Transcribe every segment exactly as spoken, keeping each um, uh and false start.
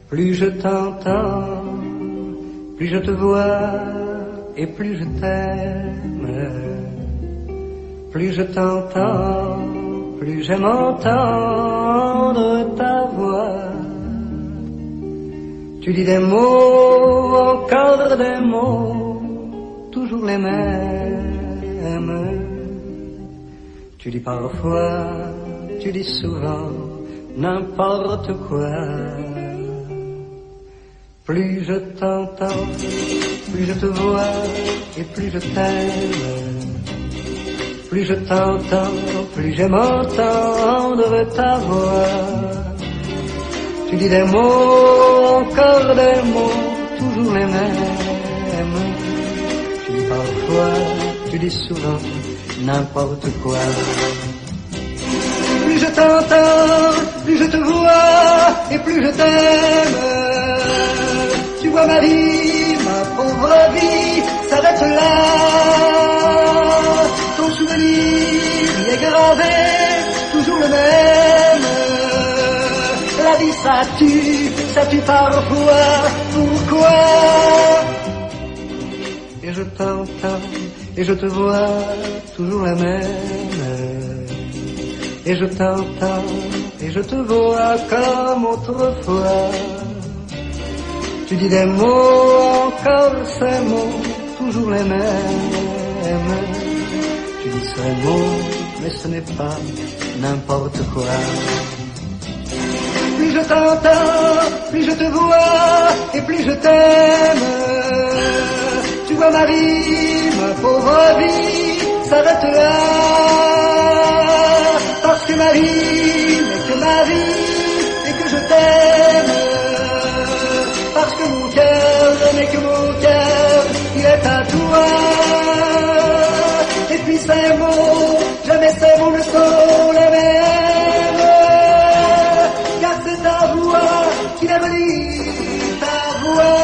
Plus je t'entends, plus je te vois et plus je t'aime. Plus je t'entends, plus j'aime entendre ta voix. Tu dis des mots, encore des mots, toujours les mêmes. Tu dis parfois, tu dis souvent, n'importe quoi. Plus je t'entends, plus je te vois et plus je t'aime. Plus je t'entends, plus j'aime entendre ta voix. Tu dis des mots, encore des mots, toujours les mêmes. Tu dis parfois, tu dis souvent, n'importe quoi. Plus je t'entends, plus je te vois et plus je t'aime. Tu vois ma vie, ma pauvre vie, s'arrête là. Ton souvenir y est gravé, toujours le même. La vie ça tue, ça tue parfois, pourquoi? Et je t'entends, et je te vois, toujours la même. Et je t'entends, et je te vois comme autrefois. Tu dis des mots, encore ces mots, toujours les mêmes. Tu dis ces mots, mais ce n'est pas n'importe quoi. Plus je t'entends, plus je te vois, et plus je t'aime. Tu vois ma vie, ma pauvre vie, s'arrête là. Parce que ma vie n'est que ma vie, et que je t'aime. Parce que mon cœur n'est que mon cœur, il est à toi. Et puis ces mots, jamais ces mots ne sont les mêmes. Car c'est ta voix qui m'éblouit, ta voix.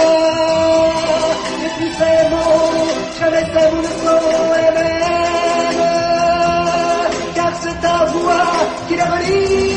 Et puis ces mots, jamais ces mots ne sont les mêmes. Car c'est ta voix qui m'éblouit.